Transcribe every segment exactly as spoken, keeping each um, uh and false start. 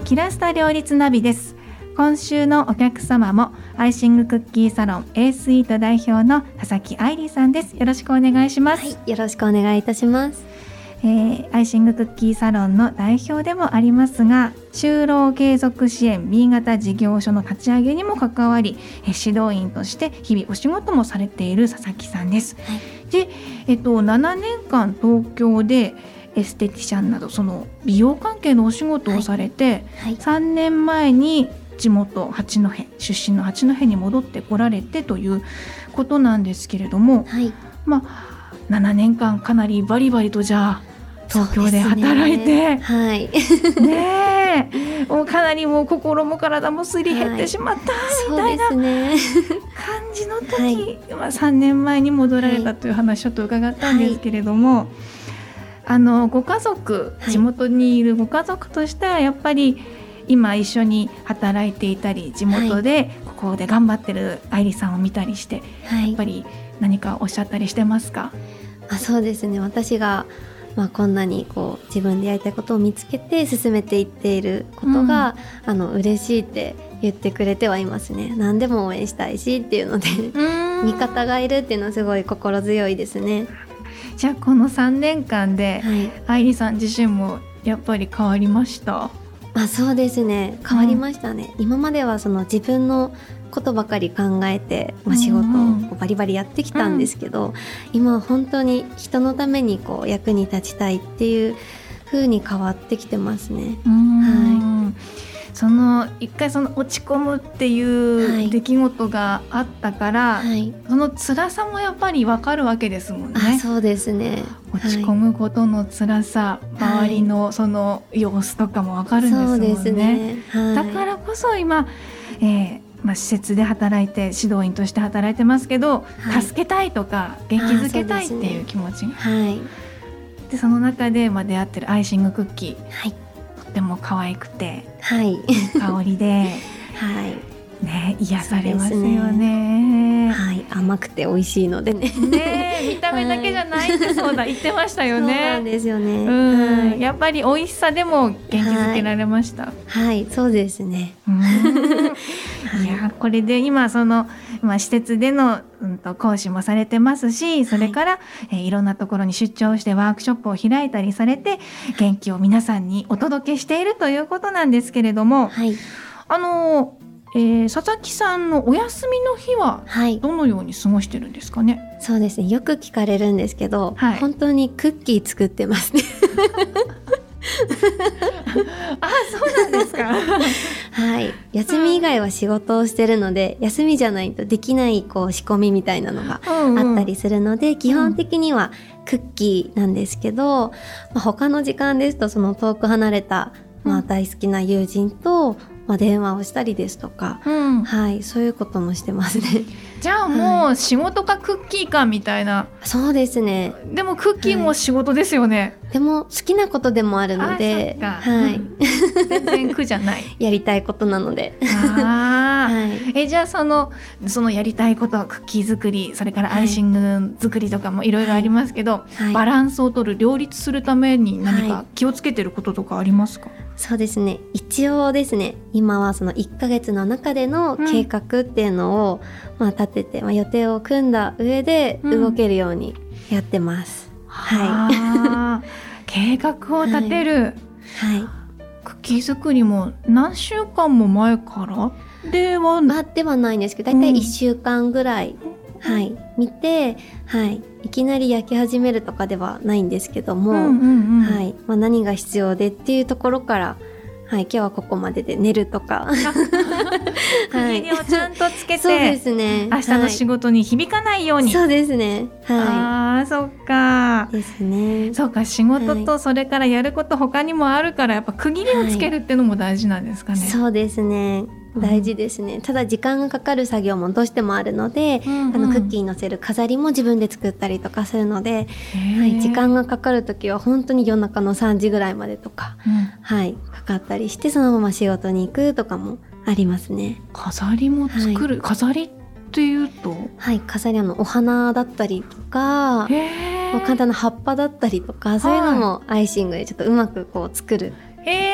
キラスタ両立ナビです。今週のお客様もアイシングクッキーサロン A スイート代表の佐々木愛理さんです。よろしくお願いします。 はい、よろしくお願いいたします。 えー、アイシングクッキーサロンの代表でもありますが、就労継続支援 B 型事業所の立ち上げにも関わり、えー、指導員として日々お仕事もされている佐々木さんです。はい、で、えっと、ななねんかん東京でエステティシャンなどその美容関係のお仕事をされて、はいはい、さんねんまえに地元八戸出身の八戸に戻ってこられてということなんですけれども、はい、まあななねんかんかなりバリバリとじゃあ東京で働いて、ね、はい、ねえもうかなりもう心も体もすり減ってしまったみたいな感じの時、はい、さんねんまえに戻られたという話ちょっと伺ったんですけれども、はい、あのご家族、地元にいるご家族としてはやっぱり今一緒に働いていたり地元でここで頑張ってる愛理さんを見たりして、はい、やっぱり何かおっしゃったりしてますか？ あ、そうですね、私が、まあ、こんなにこう自分でやりたいことを見つけて進めていっていることが、うん、あの嬉しいって言ってくれてはいますね。何でも応援したいしっていうので味方がいるっていうのはすごい心強いですね。 じゃあこのさんねんかんで、はい、愛理さん自身もやっぱり変わりました？ あ、そうですね、変わりましたね。うん、今まではその自分のことばかり考えて、まあ、仕事をバリバリやってきたんですけど、うん、今は本当に人のためにこう役に立ちたいっていう風に変わってきてますね。うん、はい、 その一回その落ち込むっていう出来事があったから、はい、その辛さもやっぱり分かるわけですもんね。 あ、そうですね、 落ち込むことの辛さ、はい、周りのその様子とかも分かるんですもんね。そうですね、はい、だからこそ今、えーまあ、施設で働いて指導員として働いてますけど、はい、助けたいとか元気づけたいっていう気持ちが、はい、でその中で、まあ、出会ってるアイシングクッキー、はい、とっても可愛くて、はい、香りで、はいね、癒されますよね。 はい、甘くて美味しいので ね, ね見た目だけじゃないって、そうだ、言ってましたよね。 そうなんですよね、 うん、はい、やっぱり美味しさでも元気づけられました？はい、 はい、そうですね。 いや、これで今その、まあ、施設での、うん、と講師もされてますし、それから、はい、えー、いろんなところに出張してワークショップを開いたりされて元気を皆さんにお届けしているということなんですけれども、はい、あのえー、佐々木さんのお休みの日はどのように過ごしてるんですかね？ はい、そうですね、よく聞かれるんですけど、はい、本当にクッキー作ってますね。 あ、そうなんですか。 はい、休み以外は仕事をしてるので、うん、休みじゃないとできないこう仕込みみたいなのがあったりするので、うんうん、基本的にはクッキーなんですけど、まあ、他の時間ですとその遠く離れた、まあ、大好きな友人と、まあ、電話をしたりですとか、うん、はい、そういうこともしてますね。 じゃあもう仕事かクッキーかみたいな、はい、 そうですね。 でもクッキーも仕事ですよね。 はい、でも好きなことでもあるので、はい、 全然苦じゃない。 やりたいことなので。 あ、はい、えじゃあそのそのやりたいことはクッキー作り、それからアイシング作りとかもいろいろありますけど、はいはい、バランスを取る、両立するために何か気をつけてることとかありますか？はい、 そうですね、一応ですね、今はそのいっかげつの中での計画っていうのを、うん、まあ、立てて、まあ、予定を組んだ上で動けるようにやってます。うん、 はい、計画を立てる、はいはい、クッキー作りも何週間も前からでは、 まあ、ではないんですけど、だいたいいっしゅうかんぐらい、うん、はい、見て、はい、いきなり焼き始めるとかではないんですけども、うんうんうん、はい、まあ、何が必要でっていうところから、はい、今日はここまでで寝るとか区切りをちゃんとつけて、 そうですね、 明日の仕事に響かないように、 はい、そうですね、 はい、あ、そっかですね。 そうか、仕事とそれからやること他にもあるから、やっぱ区切りをつけるっていうのも大事なんですかね？はい、 そうですね、大事ですね。ただ時間がかかる作業もどうしてもあるので、うんうん、あのクッキーに乗せる飾りも自分で作ったりとかするので、はい、時間がかかるときは本当に夜中のさんじぐらいまでとか、うん、はい、かかったりして、そのまま仕事に行くとかもありますね。 飾りも作る、はい、飾りっていうと、 はい、飾り、あのお花だったりとか、簡単な葉っぱだったりとか、そういうのもアイシングでちょっとうまくこう作る。 へ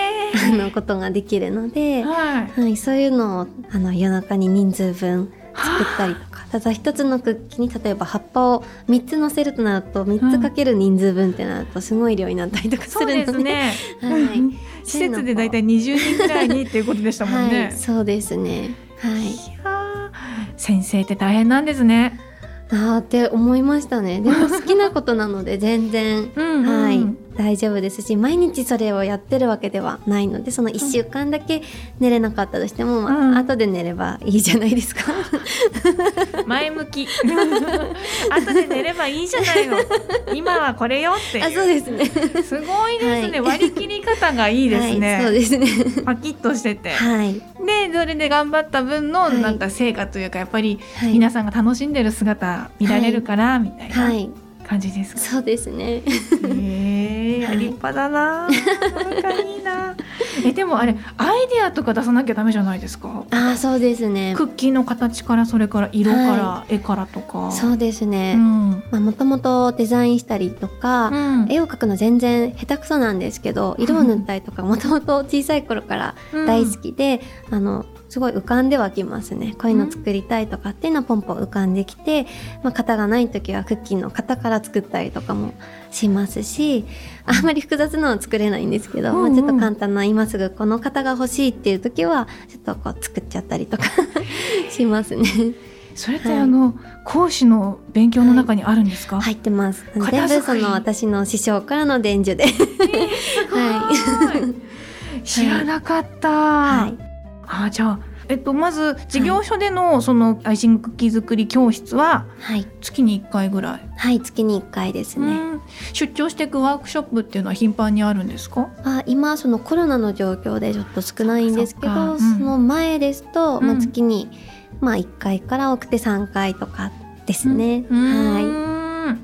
あのことができるので、 はいはい、そういうのをあの夜中に人数分作ったりとか、ただ一つのクッキーに例えば葉っぱをみっつ乗せるとなるとみっつかける人数分ってなるとすごい量になったりとかするので、 そうですね、 はい、 施設でだいたいにじゅうにんくらいにっていうことでしたもんね、 はい、そうですね、はい、 いや先生って大変なんですね。 あーって思いましたね。でも好きなことなので全然うん、うん、 はい、大丈夫ですし、毎日それをやってるわけではないので、そのいっしゅうかんだけ寝れなかったとしても、まあうん、 後で寝ればいいじゃないですか前向き後で寝ればいいじゃないの今はこれよっていう。 あ、そうですねすごいですね、はい、割り切り方がいいですね、 はい、そうですねパキッとしてて、 はい、 でそれで頑張った分のなんか成果というか、やっぱり皆さんが楽しんでる姿見られるから、はい、みたいな感じですか。 はい、そうですねえー、立派だな、なんかいいなえでもあれアイデアとか出さなきゃダメじゃないですか。 あ、そうですね。 クッキーの形からそれから色から、はい、絵からとか。 そうですね、うん、まあ、もともとデザインしたりとか、うん、絵を描くの全然下手くそなんですけど、色を塗ったりとかもともと小さい頃から大好きで、うん、あのすごい浮かんではきますね。こういうの作りたいとかっていうのはポンポン浮かんできて、まあ、型がない時はクッキーの型から作ったりとかもしますし、あんまり複雑なのは作れないんですけど、うんうん、まあ、ちょっと簡単な今すぐこの型が欲しいっていう時はちょっとこう作っちゃったりとかしますね。 それって、はい、あの講師の勉強の中にあるんですか。 はい、入ってます。全部その私の師匠からの伝授で、えー、すごい、はい、知らなかった、はい、あ、じゃあ、えっと、まず事業所でのそのアイシングクッキー作り教室は月にいっかいぐらい。 はい、月にいっかいですね。 出張していくワークショップっていうのは頻繁にあるんですか。 あ、今そのコロナの状況でちょっと少ないんですけど、 そ, そ,、うん、その前ですと、まあ、月に、まあ、いっかいから多くてさんかいとかですね、うん、はい、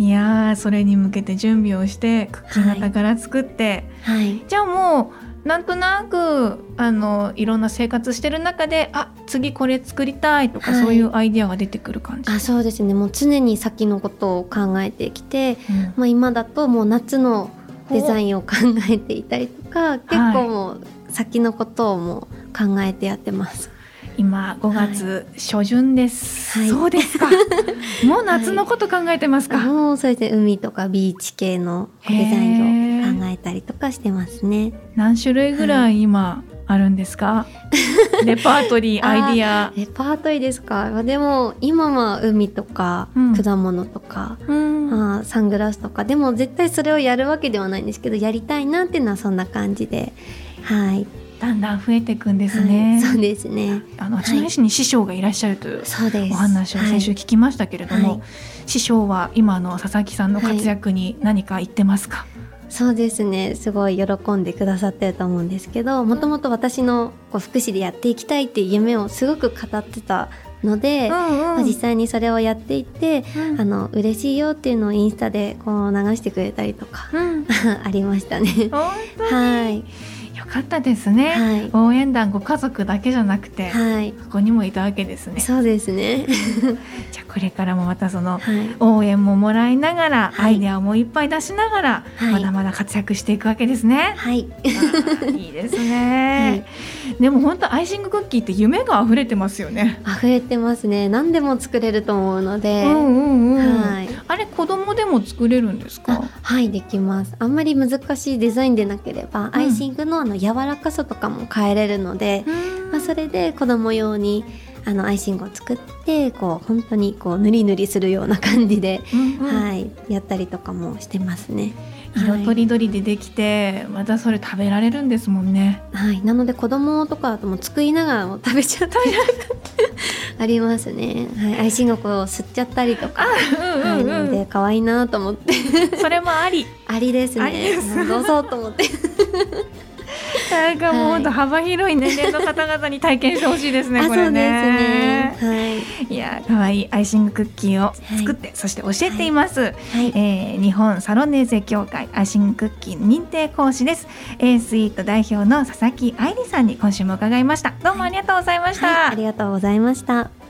いやそれに向けて準備をしてクッキー型から作って、はいはい、じゃあもうなんとなくあのいろんな生活してる中で、あ、次これ作りたいとか、はい、そういうアイディアが出てくる感じ。 あ、そうですね。もう常に先のことを考えてきて、うん、まあ、今だともう夏のデザインを考えていたりとか、結構もう先のことをもう考えてやってます。 今ごがつ初旬です、はい、そうですかもう夏のこと考えてますか。はい、 もうそれで海とかビーチ系のデザインを考えたりとかしてますね。 何種類ぐらい今あるんですか、はい、レパートリーアイディア。 レパートリーですか。でも今は海とか、うん、果物とか、うん、あ、サングラスとか、でも絶対それをやるわけではないんですけど、やりたいなっていうのはそんな感じで、はい、 だんだん増えていくんですね。 はい、そうですね。 あの八戸市に師匠がいらっしゃるというお話を先週聞きましたけれども、はいはい、師匠は今の佐々木さんの活躍に何か言ってますか。はい、 そうですね、すごい喜んでくださってると思うんですけど、もともと私のこう福祉でやっていきたいっていう夢をすごく語ってたので、うんうん、まあ、実際にそれをやっていて、うん、あの嬉しいよっていうのをインスタでこう流してくれたりとか、うん、ありましたね。はい、 よかったですね、はい、応援団ご家族だけじゃなくて、はい、ここにもいたわけですね。 そうですねじゃあこれからもまたその応援ももらいながら、はい、アイデアもいっぱい出しながら、はい、まだまだ活躍していくわけですね。 はい、 いいですね、はい、でも本当アイシングクッキーって夢が溢れてますよね。 溢れてますね。何でも作れると思うので、うんうんうん、はい、あれ子供でも作れるんですか。 はい、できます。あんまり難しいデザインでなければ、うん、アイシングのあの柔らかさとかも変えれるので、まあ、それで子供用にあのアイシングを作ってこう本当にこう塗り塗りするような感じで、うんうん、はい、やったりとかもしてますね。 色とりどりでできて、はい、またそれ食べられるんですもんね。 はい、なので子供とかだともう作りながらも食べちゃったりありますね。はい、アイシングをこう吸っちゃったりとか、うんうんうん、はい、なので可愛いなと思ってそれもありありですね。どうぞと思ってなんかもう本当幅広い年齢の方々に体験してほしいですね、はい、これね。そうですね、はい、いや可愛いアイシングクッキーを作って、はい、そして教えています、はいはい、えー、日本サロネーゼ協会アイシングクッキー認定講師です。 A スイート代表の佐々木愛理さんに今週も伺いました。どうもありがとうございました。 はい、ありがとうございました。